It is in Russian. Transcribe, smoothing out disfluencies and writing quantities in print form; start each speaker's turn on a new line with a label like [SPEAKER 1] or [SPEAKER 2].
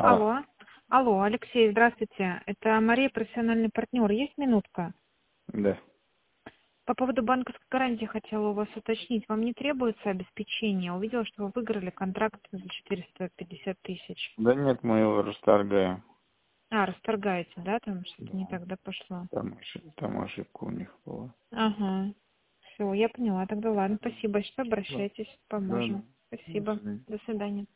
[SPEAKER 1] Алло.
[SPEAKER 2] Алло. Алло, Алексей, здравствуйте. Это Мария, профессиональный партнер. Есть минутка?
[SPEAKER 1] Да.
[SPEAKER 2] По поводу банковской гарантии хотела у вас уточнить. Вам не требуется обеспечение? Увидела, что вы выиграли контракт за 450 тысяч.
[SPEAKER 1] Да нет, мы его расторгаем.
[SPEAKER 2] Расторгаете, да? Там что-то не
[SPEAKER 1] Да.
[SPEAKER 2] тогда пошло.
[SPEAKER 1] Там ошибка у них была.
[SPEAKER 2] Ага. Все, я поняла. Тогда ладно.
[SPEAKER 1] Да.
[SPEAKER 2] Спасибо. Что
[SPEAKER 1] Да.
[SPEAKER 2] обращайтесь,
[SPEAKER 1] Да.
[SPEAKER 2] поможем.
[SPEAKER 1] До
[SPEAKER 2] Спасибо.
[SPEAKER 1] свидания.
[SPEAKER 2] До свидания.